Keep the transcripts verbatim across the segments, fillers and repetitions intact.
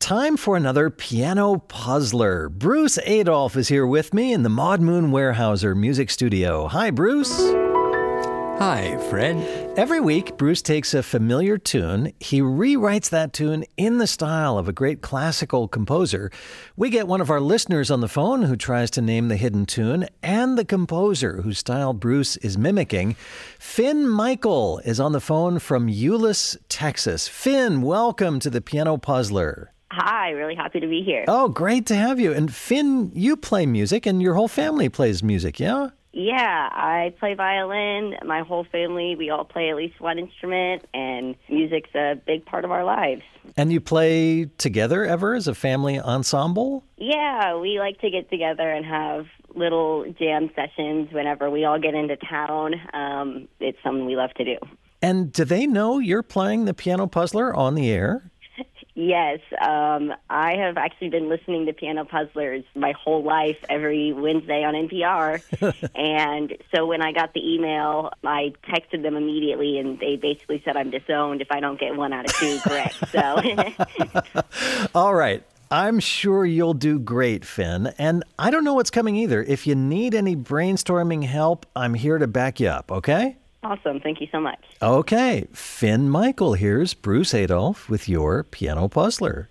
Time for another piano puzzler. Bruce Adolphe is here with me in the Maud Moon Weyerhaeuser Music Studio. Hi, Bruce. Hi, Fred. Every week, Bruce takes a familiar tune. He rewrites that tune in the style of a great classical composer. We get one of our listeners on the phone who tries to name the hidden tune, and the composer whose style Bruce is mimicking. Finn Michael is on the phone from Euless, Texas. Finn, welcome to the Piano Puzzler. Hi, really happy to be here. Oh, great to have you. And Finn, you play music and your whole family plays music, yeah? Yeah, I play violin. My whole family, we all play at least one instrument, and music's a big part of our lives. And you play together ever as a family ensemble? Yeah, we like to get together and have little jam sessions whenever we all get into town. Um, it's something we love to do. And do they know you're playing the Piano Puzzler on the air? Yes, um, I have actually been listening to Piano Puzzlers my whole life every Wednesday on N P R. And so when I got the email, I texted them immediately, and they basically said I'm disowned if I don't get one out of two correct. So, all right. I'm sure you'll do great, Finn. And I don't know what's coming either. If you need any brainstorming help, I'm here to back you up, okay? Awesome. Thank you so much. Okay. Finn Michael, here's Bruce Adolphe with your Piano Puzzler.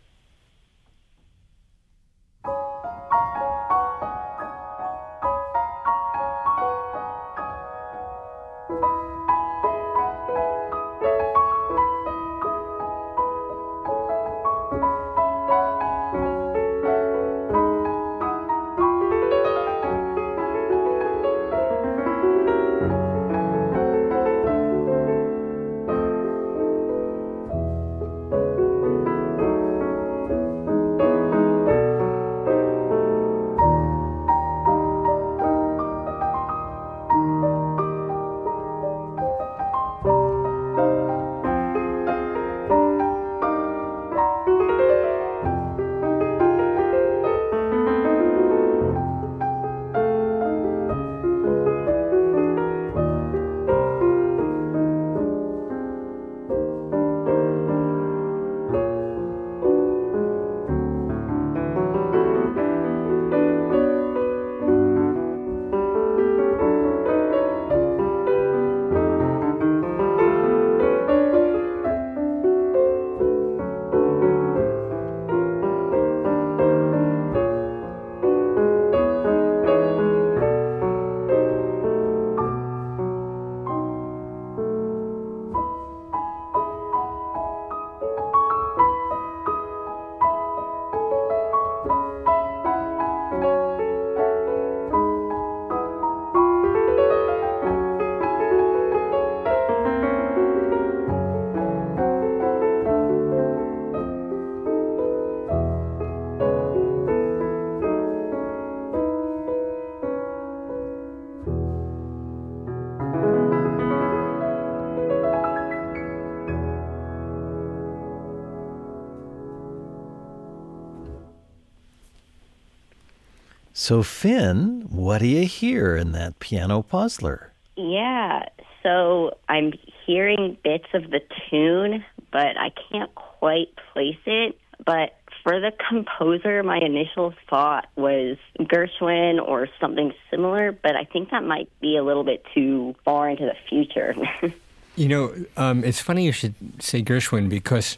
So, Finn, what do you hear in that Piano Puzzler? Yeah, so I'm hearing bits of the tune, but I can't quite place it. But for the composer, my initial thought was Gershwin or something similar, but I think that might be a little bit too far into the future. You know, um, it's funny you should say Gershwin because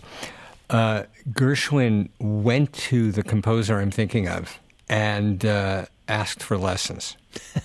uh, Gershwin went to the composer I'm thinking of and uh, asked for lessons.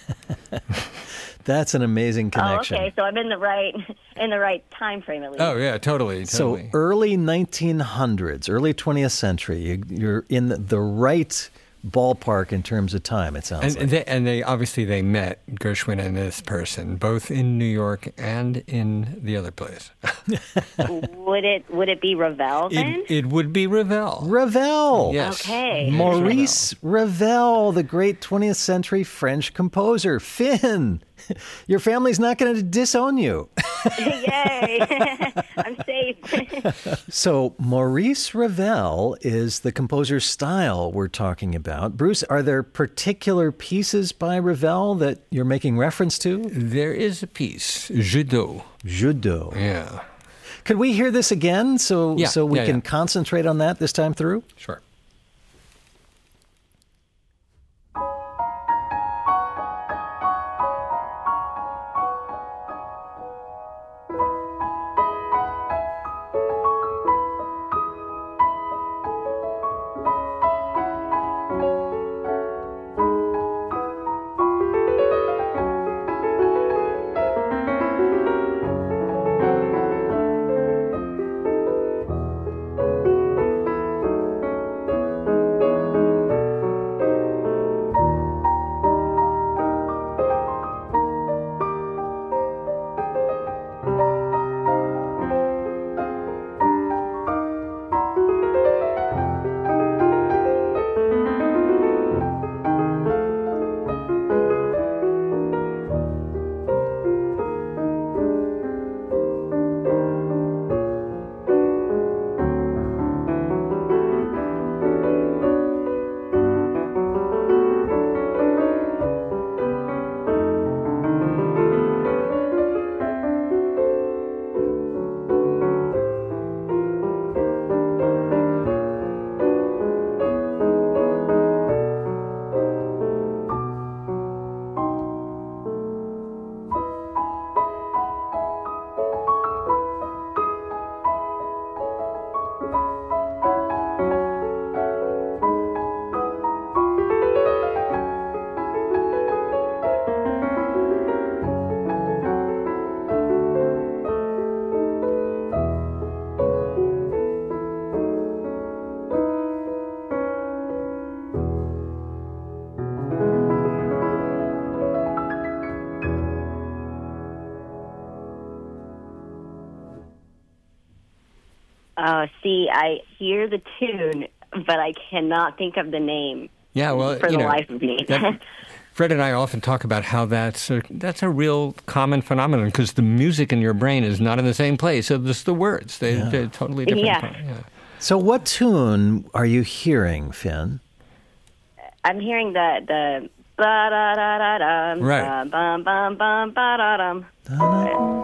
That's an amazing connection. Oh, okay, so I'm in the right in the right time frame at least. Oh, yeah, totally, totally. So early nineteen hundreds, early twentieth century, you, you're in the, the right ballpark in terms of time, it sounds and, like. And they, and they obviously they met, Gershwin and this person, both in New York and in the other place. would it would it be Ravel then? It, it would be Ravel. Ravel. Yes. Okay. Maurice Ravel, the great twentieth century French composer. Finn, your family's not going to disown you. Yay! I'm safe. So Maurice Ravel is the composer's style we're talking about. Bruce, are there particular pieces by Ravel that you're making reference to? There is a piece, Jeu d'eau. Jeu d'eau. Yeah. Could we hear this again so Yeah, so we yeah, can yeah. concentrate on that this time through? Sure. Uh, see, I hear the tune, but I cannot think of the name. Yeah, well, for you the know, life of me. that, Fred and I often talk about how that's a, that's a real common phenomenon because the music in your brain is not in the same place. So just the words, they, Yeah. they're totally different. Yeah. yeah. So what tune are you hearing, Finn? I'm hearing the the ba da da da dum, Right. bum bum bum ba da dum.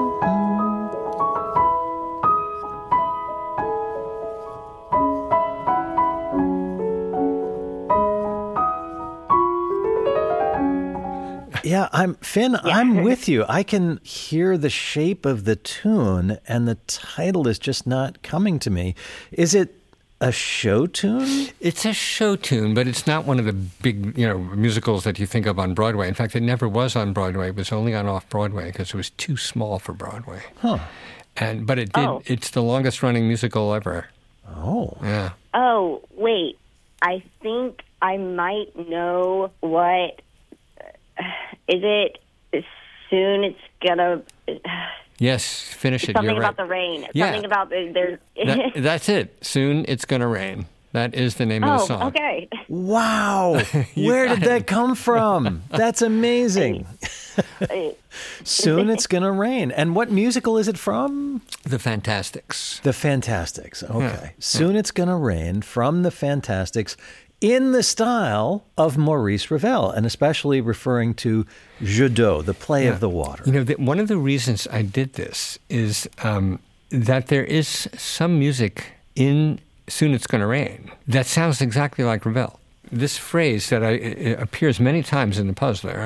Yeah, I'm Finn, I'm with you. I can hear the shape of the tune and the title is just not coming to me. Is it a show tune? It's a show tune, but it's not one of the big, you know, musicals that you think of on Broadway. In fact, it never was on Broadway. It was only on off-Broadway because it was too small for Broadway. Huh. And but it did. Oh. It's the longest-running musical ever. Oh. Yeah. Oh, wait. I think I might know what. Is it soon it's gonna. Yes, finish it. Something You're about right. the rain. Yeah. Something about the, there's. That, that's it. Soon it's gonna rain. That is the name of the oh, song. okay. Wow. You Where got did it. that come from? That's amazing. Soon it's going to rain. And what musical is it from? The Fantastics. The Fantastics. Okay. Yeah. Soon it's going to rain from the Fantastics in the style of Maurice Ravel, and especially referring to Jeu d'eau, the play of the water. You know, the, one of the reasons I did this is um, that there is some music in Soon It's Gonna Rain that sounds exactly like Ravel. This phrase that I, it appears many times in the Puzzler,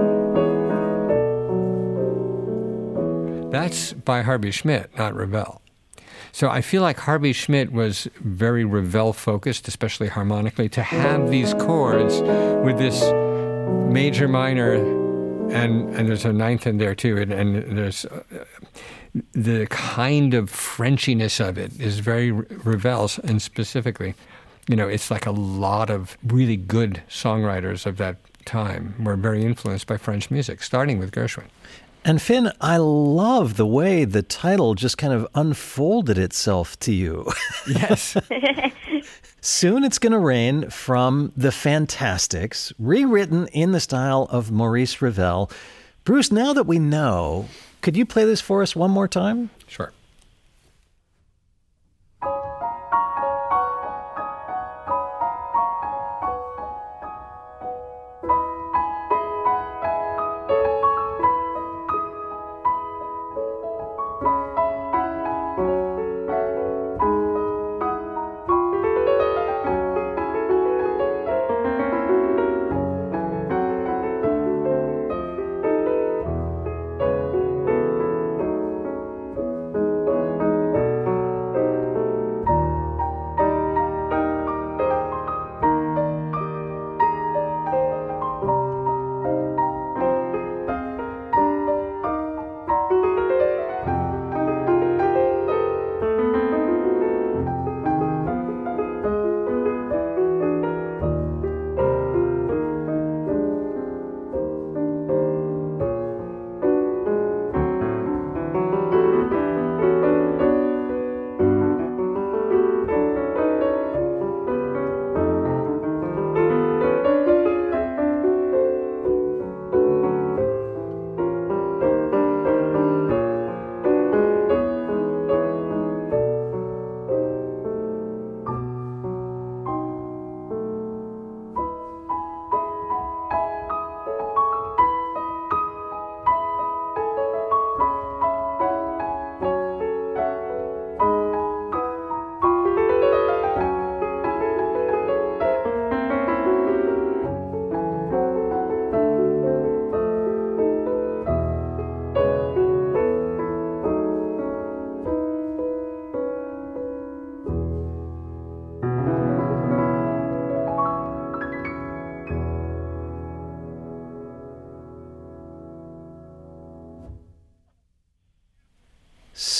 that's by Harvey Schmidt, not Ravel. So I feel like Harvey Schmidt was very Ravel-focused, especially harmonically, to have these chords with this major, minor, and, and there's a ninth in there too, and, and there's uh, the kind of Frenchiness of it is very Ravel's, and specifically, you know, it's like a lot of really good songwriters of that time were very influenced by French music, starting with Gershwin. And Finn, I love the way the title just kind of unfolded itself to you. Yes. Soon It's Gonna Rain from The Fantastics, rewritten in the style of Maurice Ravel. Bruce, now that we know, could you play this for us one more time? Sure.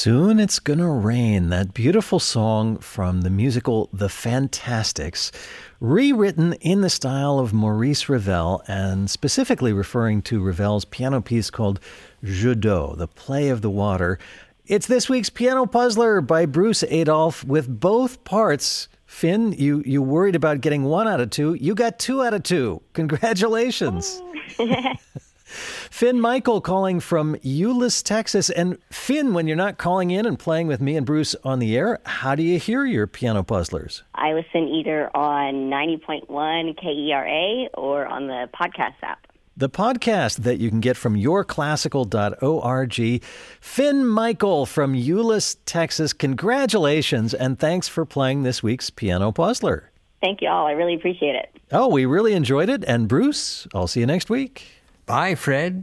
Soon It's Gonna Rain, that beautiful song from the musical The Fantastics, rewritten in the style of Maurice Ravel and specifically referring to Ravel's piano piece called Jeu d'eau, the play of the water. It's this week's Piano Puzzler by Bruce Adolphe with both parts. Finn, you, you worried about getting one out of two. You got two out of two. Congratulations. Finn Michael calling from Euless, Texas. And Finn, when you're not calling in and playing with me and Bruce on the air, how do you hear your Piano Puzzlers? I listen either on ninety point one K E R A or on the podcast app. The podcast that you can get from your classical dot org. Finn Michael from Euless, Texas, congratulations, and thanks for playing this week's Piano Puzzler. Thank you all. I really appreciate it. Oh, we really enjoyed it. And Bruce, I'll see you next week. Bye, Fred.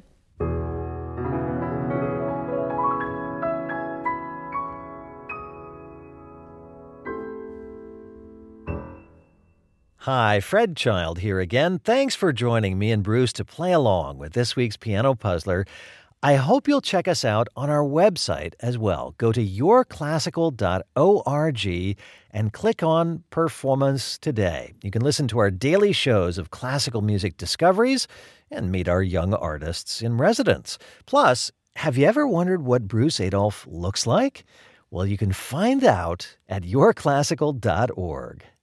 Hi, Fred Child here again. Thanks for joining me and Bruce to play along with this week's Piano Puzzler. I hope you'll check us out on our website as well. Go to your classical dot org and click on Performance Today. You can listen to our daily shows of classical music discoveries and meet our young artists in residence. Plus, have you ever wondered what Bruce Adolphe looks like? Well, you can find out at your classical dot org.